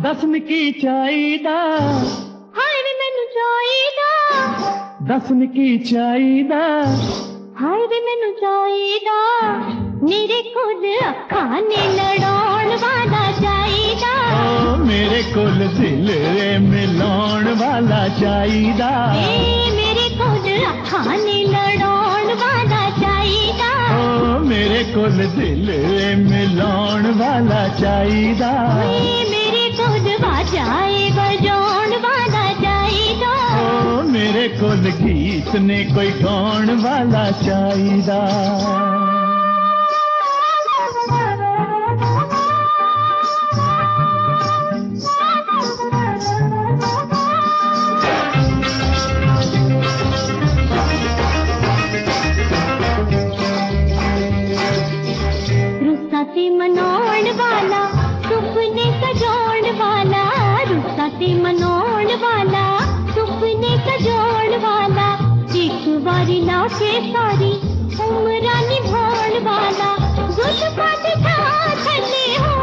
दसन की चाहिदा हाय वे मैनू चाहिदा दसन की चाहिदा हाय वे मैनू चाहिदा मेरे कोल अखां ने लड़ाउण वाला चाहिदा ओ मेरे कोल दिल मिलाउण वाला चाहिदा मेरे कोल अखां ने लड़ाउण वाला चाहिदा ओ मेरे कोल दिल मिलाउण वाला चाहिदा मेरे कोल बाजाए बजाउण वाला चाहिदा ओ मेरे कोल गीत ने कोई गाउण वाला चाहिदा मनाउण वाला सुपने सजाउण वाला रुस्सा ते मनाउण वाला सुपने सजाउण वाला एक बारी लाके सारी उम्रां निभाउण वाला जुल्फां ते छां थल्ले हो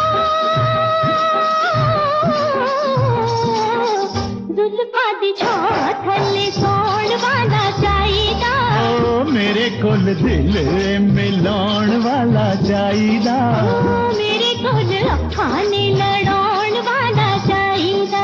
जुल्फां ते छां थल्ले सौण वाला चाहिदा ओ मेरे कोल दिल मिलाउण वाला चाहिदा मेरे कोल अखां ने लड़ाउण वाला चाहिदा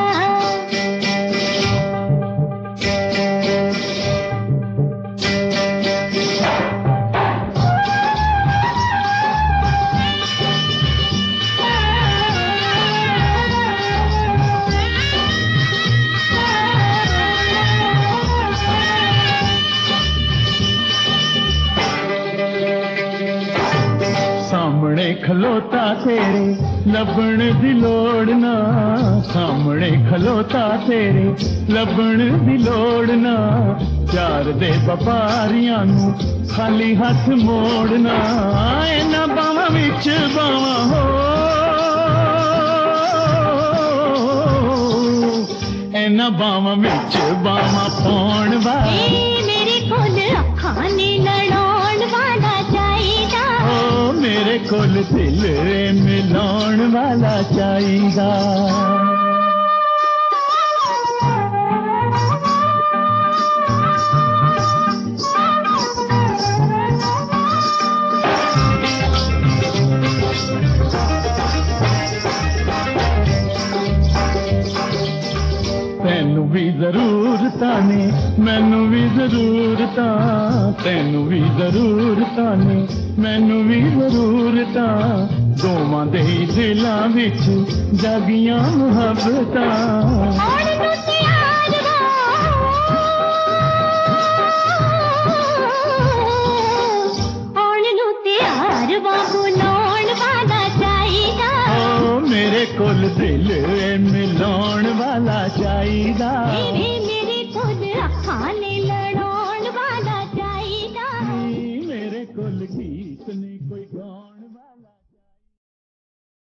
सामने खलोता तेरे लभण दी लोड़ ना सामने खलोता तेरे लभण दी लोड़ ना प्यार दे व्यापारियां नू खाली हथ मोड़ना इन्हां बावां विच बावां हो इन्हां बावां विच बावां पाउण वाला मेरे कोल अखां ने लड़ाउण वाला चाहिदा ओ मेरे कोल दिल मिलाउण वाला चाहिदा तैनू भी जरूरतां ने मैनू भी जरूरतां तैनू भी जरूरतां ने मैनू भी जरूरतां दोवां दे दिलां विच जागियां मुहब्बतां मेरे कोल दिल मिलाउण वाला चाहिदा मेरे कोल अखां ने